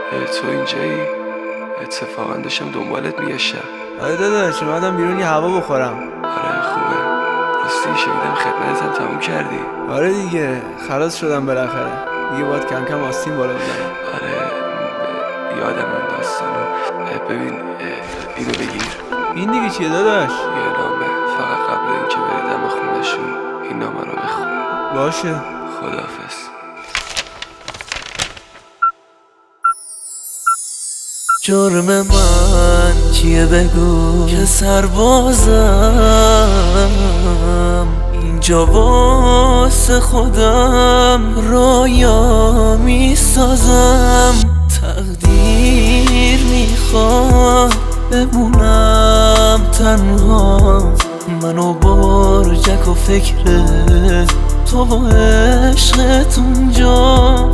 تو اینجایی؟ اتفاقا داشتم دنبالت میگشتم. آره داداش اومدم بیرون یه هوا بخورم. آره خوبه. راستی شنیدم خدمتتم تموم کردی. آره دیگه خلاص شدم بالاخره. دیگه باید کم کم آستین بالا بزنم. آره یادم اون داستانو. ببین اینو بگیر. این دیگه چیه داداش؟ یه نامه. فقط قبل اینکه بری دم خونه‌شون این نامه رو بخون. باشه. خداحافظ. جرم من چیه بگو که سربازم اینجا واسه خودم رویا میسازم. تقدیر میخواد بمونم تنها، منو برجک و فکر تو و عشقت اونجا.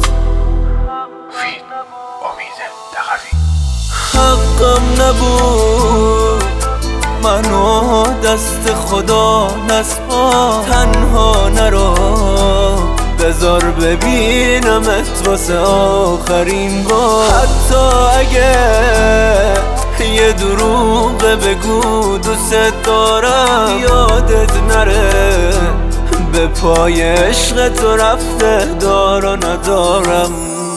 حقم نبود منو دست خدا نسپار، تنها نرو بذار ببینمت واسه آخرین بار. حتی اگه یه دروغ بگو دوست دارم، یادت نره به پای عشق تو رفته دار و ندارم.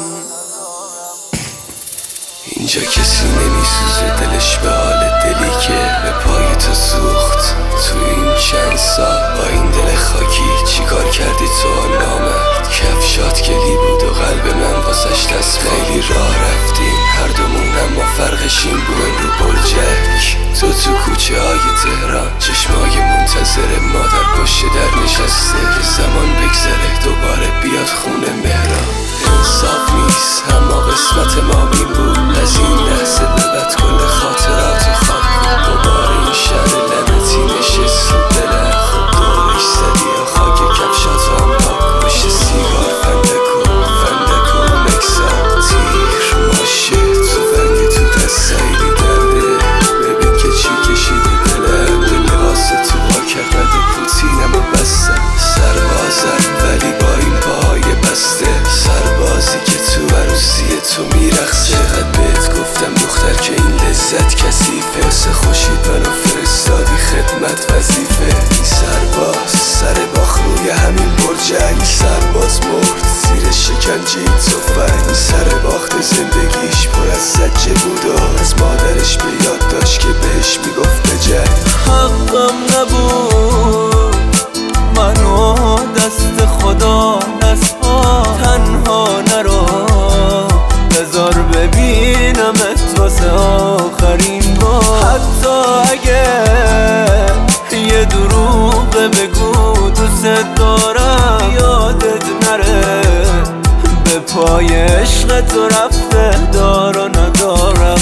اینجا کسی نمیسوزه دلش به حال دلی که به پای تو سوخت. تو این چند سال با این دل خاکی چیکار کردی تو نامرد؟ کفشات گلی بود و قلب من واسش دست. خیلی راه رفتیم هر دومون اما فرقش این بود رو برجک. تو کوچه های تهران چشمای منتظر مادر پشت در نشسته که زمان بگذره دوباره بیاد خونه مهران. انصاف نیست اما قسمت ما این بود. از این لحظه به بعد کل خاطرات خواب کن. دوباره این شهر لعنتی نشست رو دلم. خب دورش زدی یا خاک کفشات هم پاک. پشت سیگار فندکو نکسم تیر ماشه تو فنگ تو دست سایلی درده. ببین که چی کشیدی دلم به لباس تو با کرد و پوتینم و بستم. سربازم ولی با این پاهای بسته، سربازی که تو عروسی تو میرخصه. چقدر بهت گفتم دختر که این لذت کثیفه. واسه خوشید منو فرستادی خدمت وظیفه. این سرباز سر باخ روی همین برجنگ. سرباز مرد زیر شکنجه تفنگ. این سر باخت زندگیش پر از زجه بود و از مادرش به یاد داشت که بهش میگفت بجنگ. حقم نبود منو دست خدا نسپار، تنها نرو بذار ببینمت واسه آخرین بار. حتی اگه یه دروغ بگو دوست دارم، یادت نره به پای عشق تو رفته دار و ندارم.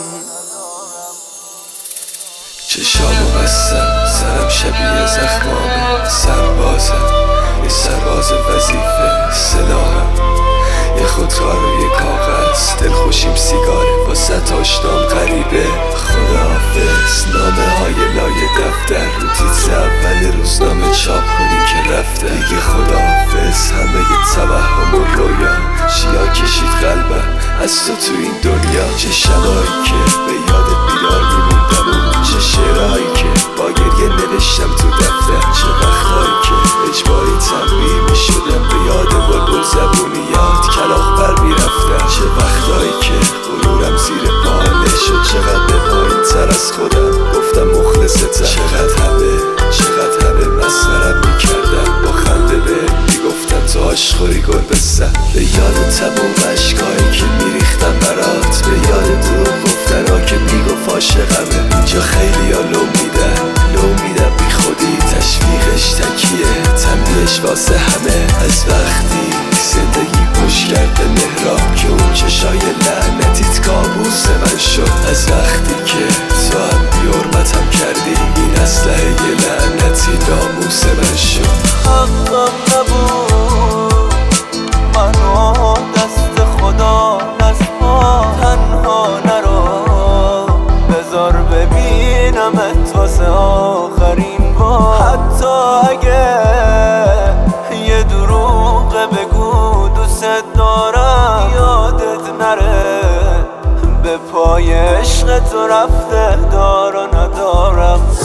چشامو بستم سرم شبیه زخمامه. سربازم یه سرباز وظیفه. سلاحم یه خودکار روی کاغذ. دلخوشیم سیگاره واسه آشنام غریبه. خداحافظ نامه های لای دفتر رو تیتر اول روزنامه چاپ کنیم که رفته دیگه. خداحافظ همه ی توهم و رویا. چیا کشید قلبم از تو این دنیا. چه شبایی که به یادت بیدار میموندم و چه شعرهایی که با گریه نوشتم تو دفتر. چه وقتهایی که اجباری تنبیه میشدم به یاد بلبل زبونیات کلاغ بر میرفتم. چه وقتهایی که غرورم زیر پاله شد. چقدر به پایین تر از خودم گفتم مخلصتم. چقدر همه مسخرم میکردم. با خنده به میگفتم تو آشخوری گل بستم. به یاد تموم عشقایی که میریختم برات. به یاد دروغ گفتنها که میگفت عاشقمه. اینجا خیلی ها لو میدن بی خودی. تشویقش تکیه تنبیهش واسه همه. از وقتی زندگی پشت کرده مهراب که اون چشای لعنتیت کابوس من شد. از وقتی که تو هم بی‌حرمتم کردی این اسلحه لعنتی ناموس من شد. حقم نبود منو دست خدا نسپار، تنها نرو بذار ببینمت واسه آخرین بار. حتی اگه یه دروغ بگو دوست دارم، پای عشق تو رفته دار و ندارم.